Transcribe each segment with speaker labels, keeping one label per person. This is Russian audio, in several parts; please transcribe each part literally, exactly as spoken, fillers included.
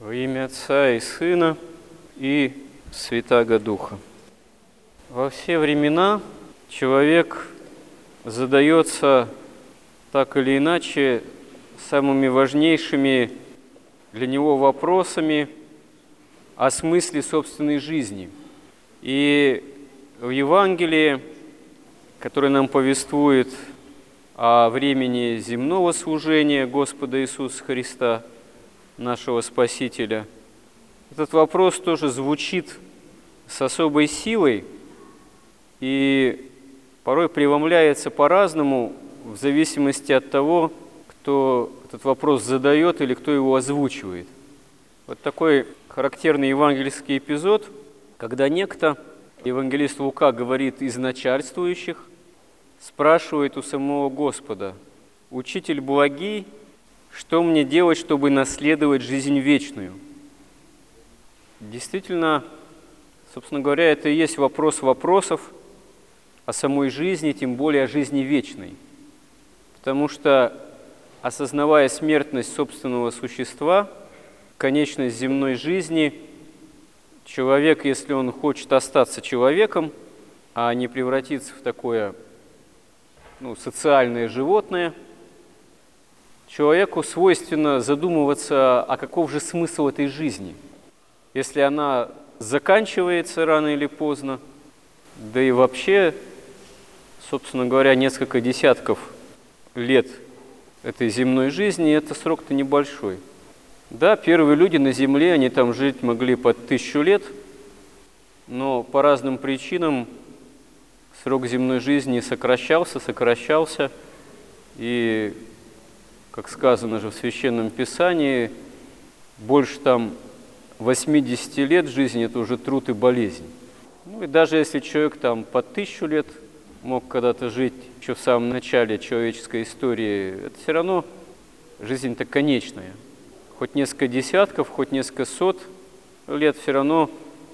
Speaker 1: Во имя Отца и Сына и Святаго Духа. Во все времена человек задается так или иначе самыми важнейшими для него вопросами о смысле собственной жизни. И в Евангелии, которое нам повествует о времени земного служения Господа Иисуса Христа, нашего Спасителя, этот вопрос тоже звучит с особой силой и порой преломляется по-разному в зависимости от того, кто этот вопрос задает или кто его озвучивает. Вот такой характерный евангельский эпизод, когда некто, евангелист Лука говорит из начальствующих, спрашивает у самого Господа: «Учитель благий, что мне делать, чтобы наследовать жизнь вечную?» Действительно, собственно говоря, это и есть вопрос вопросов о самой жизни, тем более о жизни вечной. Потому что, осознавая смертность собственного существа, конечность земной жизни, человек, если он хочет остаться человеком, а не превратиться в такое ну, социальное животное, человеку свойственно задумываться, а каков же смысл этой жизни, если она заканчивается рано или поздно, да и вообще, собственно говоря, несколько десятков лет этой земной жизни, это срок-то небольшой. Да, первые люди на Земле, они там жить могли под тысячу лет, но по разным причинам срок земной жизни сокращался, сокращался, и, как сказано же в Священном Писании, больше там восьмидесяти лет жизни – это уже труд и болезнь. Ну и даже если человек там по тысячу лет мог когда-то жить еще в самом начале человеческой истории, это все равно жизнь-то конечная. Хоть несколько десятков, хоть несколько сот лет все равно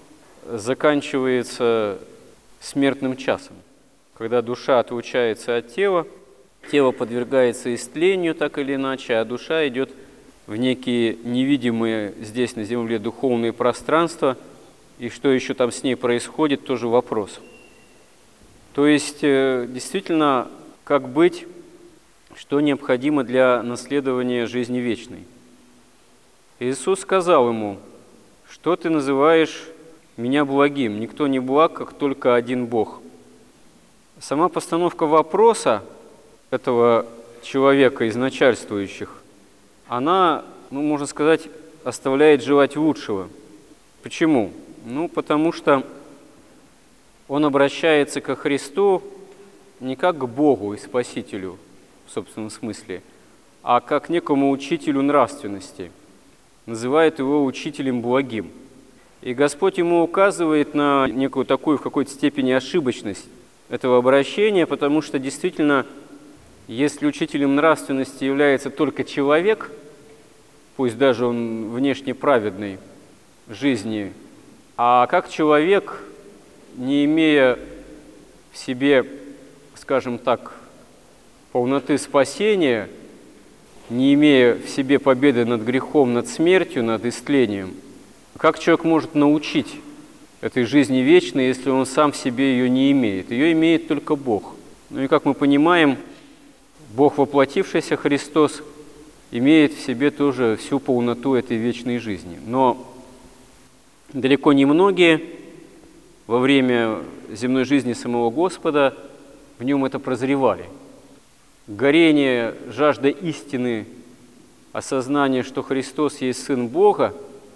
Speaker 1: заканчивается смертным часом, когда душа отлучается от тела, тело подвергается истлению так или иначе, а душа идет в некие невидимые здесь на земле духовные пространства, и что еще там с ней происходит, тоже вопрос. То есть, действительно, как быть, что необходимо для наследования жизни вечной? Иисус сказал ему: «Что ты называешь меня благим? Никто не благ, как только один Бог». Сама постановка вопроса этого человека из начальствующих, она, ну, можно сказать, оставляет желать лучшего. Почему? Ну, потому что он обращается ко Христу не как к Богу и Спасителю, в собственном смысле, а как к некому учителю нравственности. Называет его учителем благим. И Господь ему указывает на некую такую в какой-то степени ошибочность этого обращения, потому что действительно, если учителем нравственности является только человек, пусть даже он внешне праведный в жизни, а как человек, не имея в себе, скажем так, полноты спасения, не имея в себе победы над грехом, над смертью, над истлением, как человек может научить этой жизни вечной, если он сам в себе ее не имеет? Ее имеет только Бог. Ну и как мы понимаем, Бог, воплотившийся Христос, имеет в себе тоже всю полноту этой вечной жизни. Но далеко не многие во время земной жизни самого Господа в нем это прозревали. Горение, жажда истины, осознание, что Христос есть Сын Бога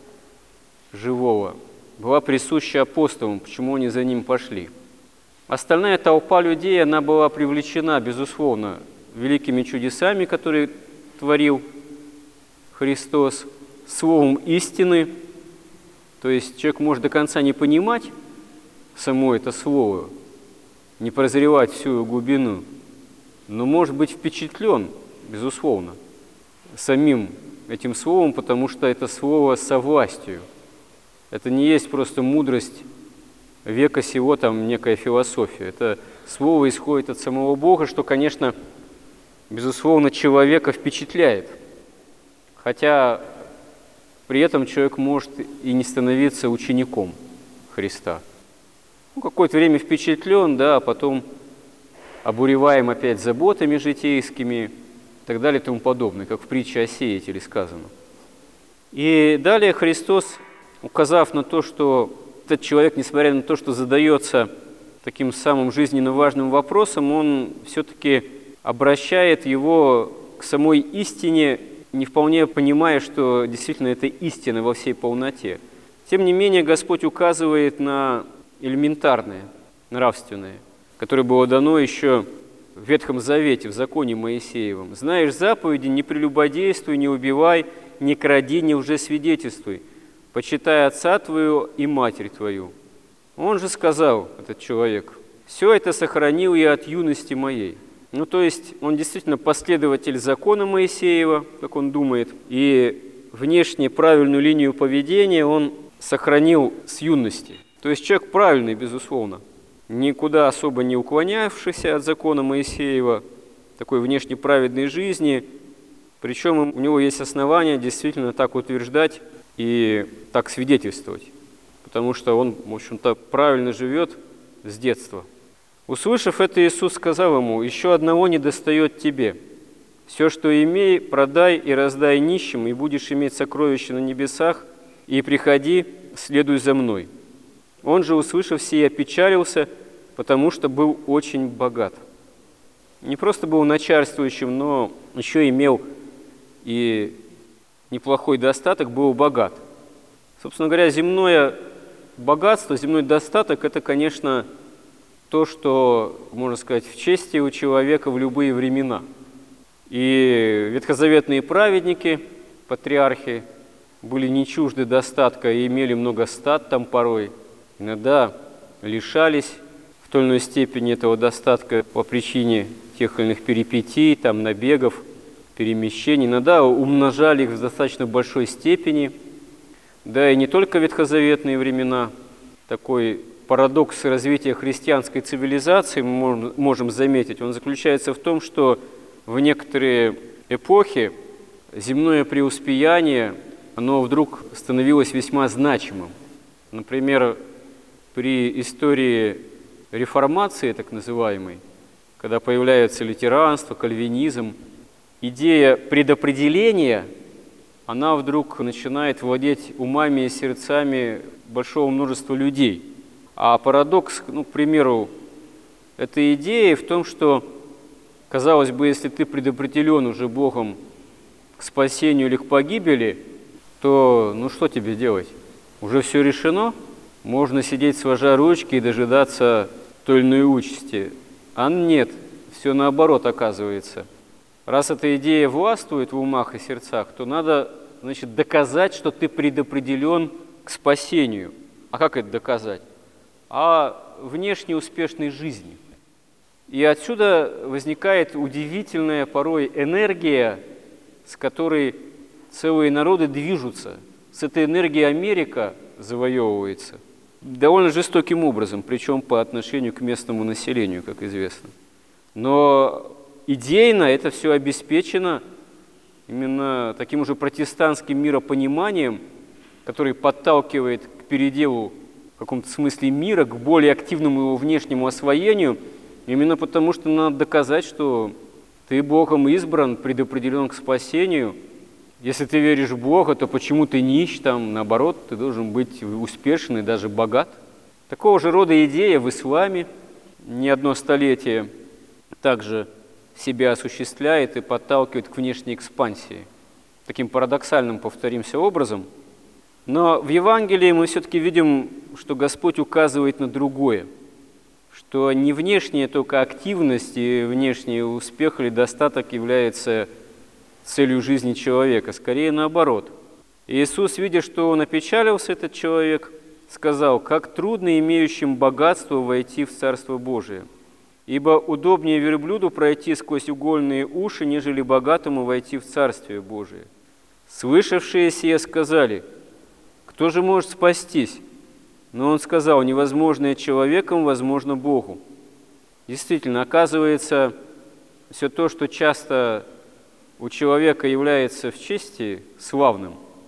Speaker 1: живого, была присуща апостолам, почему они за ним пошли. Остальная толпа людей, она была привлечена, безусловно, великими чудесами, которые творил Христос, словом истины. То есть человек может до конца не понимать само это слово, не прозревать всю его глубину, но может быть впечатлен, безусловно, самим этим словом, потому что это слово со властью. Это не есть просто мудрость века сего, там некая философия. Это слово исходит от самого Бога, что, конечно, безусловно, человека впечатляет. Хотя при этом человек может и не становиться учеником Христа. Ну, какое-то время впечатлен, да, а потом обуреваем опять заботами житейскими и так далее и тому подобное, как в притче о сеятеле сказано. И далее Христос, указав на то, что этот человек, несмотря на то, что задается таким самым жизненно важным вопросом, он все-таки обращает его к самой истине, не вполне понимая, что действительно это истина во всей полноте. Тем не менее, Господь указывает на элементарное, нравственное, которое было дано еще в Ветхом Завете, в законе Моисеевом. «Знаешь заповеди, не прелюбодействуй, не убивай, не кради, не лжесвидетельствуй, почитай отца твоего и матерь твою». Он же сказал, этот человек, «Все это сохранил я от юности моей». Ну, то есть он действительно последователь закона Моисеева, как он думает, и внешне правильную линию поведения он сохранил с юности. То есть человек правильный, безусловно, никуда особо не уклонявшийся от закона Моисеева, такой внешне праведной жизни, причем у него есть основания действительно так утверждать и так свидетельствовать, потому что он, в общем-то, правильно живет с детства. Услышав это, Иисус сказал ему: «Еще одного недостает тебе. Все, что имей, продай и раздай нищим, и будешь иметь сокровища на небесах, и приходи, следуй за мной». Он же, услышав сие, опечалился, потому что был очень богат. Не просто был начальствующим, но еще имел и неплохой достаток, был богат. Собственно говоря, земное богатство, земной достаток – это, конечно, то, что, можно сказать, в чести у человека в любые времена. И ветхозаветные праведники, патриархи, были не чужды достатка и имели много стад там порой. Иногда лишались в той или иной степени этого достатка по причине тех или иных перипетий, там, набегов, перемещений. Иногда умножали их в достаточно большой степени. Да и не только в ветхозаветные времена. Такой парадокс развития христианской цивилизации мы можем заметить. Он заключается в том, что в некоторые эпохи земное преуспеяние, оно вдруг становилось весьма значимым. Например, при истории реформации, так называемой, когда появляется лютеранство, кальвинизм, идея предопределения, она вдруг начинает владеть умами и сердцами большого множества людей. А парадокс, ну, к примеру, этой идеи в том, что, казалось бы, если ты предопределен уже Богом к спасению или к погибели, то ну что тебе делать? Уже все решено? Можно сидеть сложа ручки и дожидаться той или иной участи. А нет, все наоборот оказывается. Раз эта идея властвует в умах и сердцах, то надо, значит, доказать, что ты предопределен к спасению. А как это доказать? А внешне успешной жизни. И отсюда возникает удивительная порой энергия, с которой целые народы движутся. С этой энергией Америка завоевывается довольно жестоким образом, причем по отношению к местному населению, как известно. Но идейно это все обеспечено именно таким уже протестантским миропониманием, который подталкивает к переделу в каком-то смысле мира, к более активному его внешнему освоению, именно потому что надо доказать, что ты Богом избран, предопределен к спасению. Если ты веришь в Бога, то почему ты нищ там? Наоборот, ты должен быть успешен и даже богат. Такого же рода идея в исламе не одно столетие также себя осуществляет и подталкивает к внешней экспансии. Таким парадоксальным, повторимся, образом. Но в Евангелии мы все-таки видим, что Господь указывает на другое, что не внешняя только активность и внешний успех или достаток является целью жизни человека, скорее наоборот. Иисус, видя, что он опечалился, этот человек, сказал: «Как трудно имеющим богатство войти в Царство Божие, ибо удобнее верблюду пройти сквозь угольные уши, нежели богатому войти в Царствие Божие». Слышавшие сие сказали: «Кто же может спастись?» Но он сказал: «Невозможное человеком возможно Богу». Действительно, оказывается, все то, что часто у человека является в чести славным,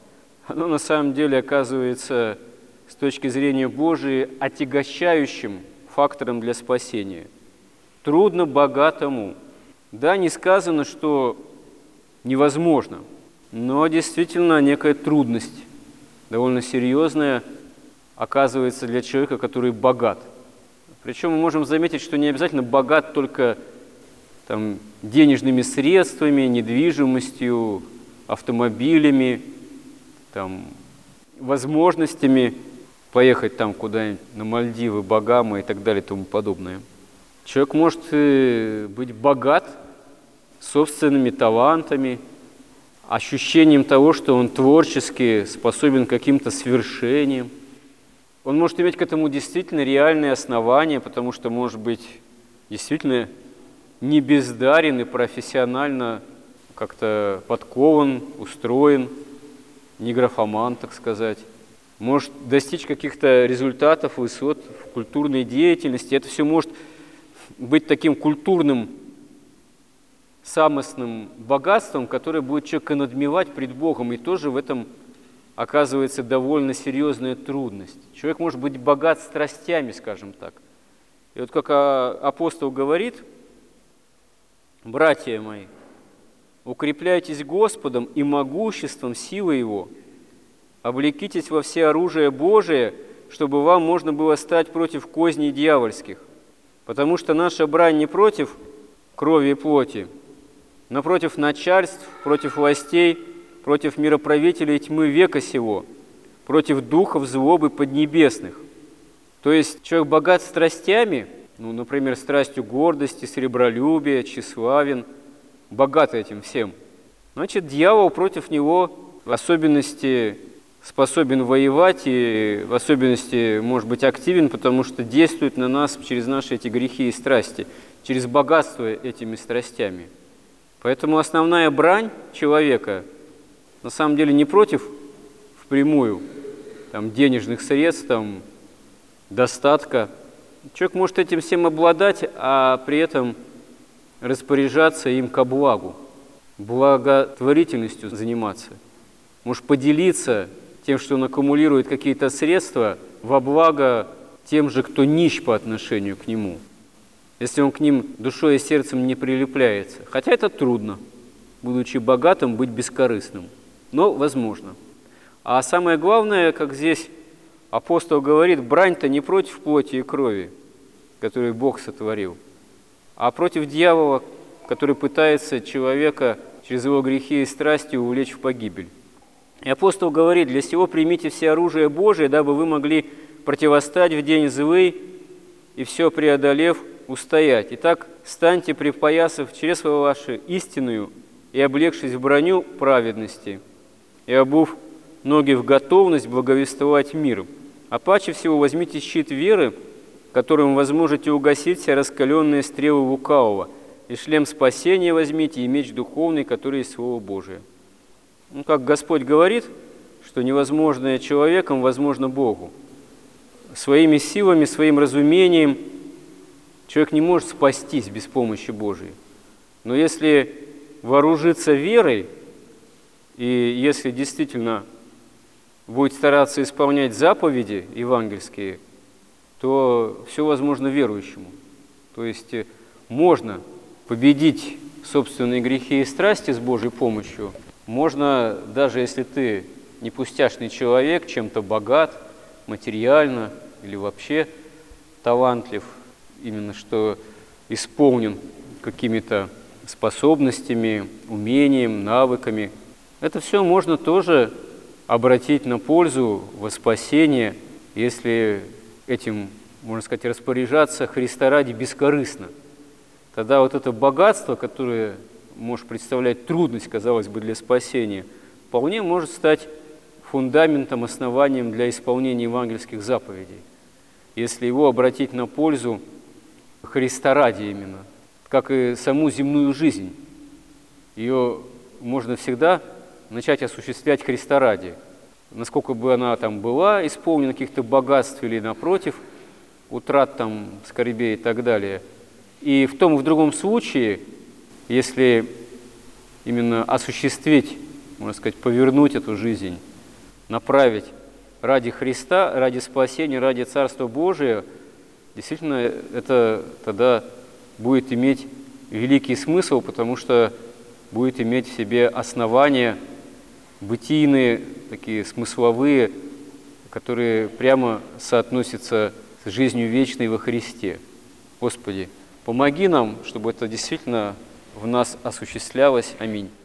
Speaker 1: оно на самом деле оказывается с точки зрения Божией отягощающим фактором для спасения. Трудно богатому. Да, не сказано, что невозможно, но действительно некая трудность, довольно серьезная, оказывается для человека, который богат. Причем мы можем заметить, что не обязательно богат только там, денежными средствами, недвижимостью, автомобилями, там, возможностями поехать там куда-нибудь на Мальдивы, Багамы и так далее и тому подобное. Человек может быть богат собственными талантами, ощущением того, что он творчески способен к каким-то свершениям. Он может иметь к этому действительно реальные основания, потому что, может быть, действительно не бездарен и профессионально как-то подкован, устроен, не графоман, так сказать. Может достичь каких-то результатов, высот в культурной деятельности. Это все может быть таким культурным, самостным богатством, которое будет человека надмевать пред Богом, и тоже в этом оказывается довольно серьезная трудность. Человек может быть богат страстями, скажем так. И вот как апостол говорит: «Братья мои, укрепляйтесь Господом и могуществом силы Его, облекитесь во все оружие Божие, чтобы вам можно было стать против козней дьявольских. Потому что наша брань не против крови и плоти, но против начальств, против властей, против мироправителей тьмы века сего, против духов злобы поднебесных». То есть человек богат страстями, ну, например, страстью гордости, сребролюбия, тщеславен, богат этим всем. Значит, дьявол против него в особенности способен воевать и в особенности может быть активен, потому что действует на нас через наши эти грехи и страсти, через богатство этими страстями. Поэтому основная брань человека на самом деле не против впрямую там, денежных средств, там, достатка. Человек может этим всем обладать, а при этом распоряжаться им ко благу, благотворительностью заниматься. Может поделиться тем, что он аккумулирует какие-то средства во благо тем же, кто нищ по отношению к нему, если он к ним душой и сердцем не прилепляется. Хотя это трудно, будучи богатым, быть бескорыстным, но возможно. А самое главное, как здесь апостол говорит, брань-то не против плоти и крови, которую Бог сотворил, а против дьявола, который пытается человека через его грехи и страсти увлечь в погибель. И апостол говорит: «Для сего примите все оружие Божие, дабы вы могли противостать в день злый и все преодолев устоять. Итак, станьте, припоясав чресло ваше истинную и облегшись в броню праведности, и обув ноги в готовность благовествовать мир. А паче всего возьмите щит веры, которым возможете угасить все раскаленные стрелы лукавого, и шлем спасения возьмите, и меч духовный, который есть Слово Божие». Ну, как Господь говорит, что невозможное человеком возможно Богу. Своими силами, своим разумением человек не может спастись без помощи Божией. Но если вооружиться верой, и если действительно будет стараться исполнять заповеди евангельские, то все возможно верующему. То есть можно победить собственные грехи и страсти с Божьей помощью. Можно, даже если ты не пустяшный человек, чем-то богат, материально или вообще талантлив, именно что исполнен какими-то способностями, умением, навыками. Это все можно тоже обратить на пользу, во спасение, если этим, можно сказать, распоряжаться Христа ради бескорыстно. Тогда вот это богатство, которое может представлять трудность, казалось бы, для спасения, вполне может стать фундаментом, основанием для исполнения евангельских заповедей, если его обратить на пользу Христа ради именно, как и саму земную жизнь. Ее можно всегда начать осуществлять Христа ради. Насколько бы она там была, исполнена каких-то богатств или, напротив, утрат там, скорбей и так далее. И в том и в другом случае, если именно осуществить, можно сказать, повернуть эту жизнь направить ради Христа, ради спасения, ради Царства Божия, действительно, это тогда будет иметь великий смысл, потому что будет иметь в себе основания бытийные, такие смысловые, которые прямо соотносятся с жизнью вечной во Христе. Господи, помоги нам, чтобы это действительно в нас осуществлялось. Аминь.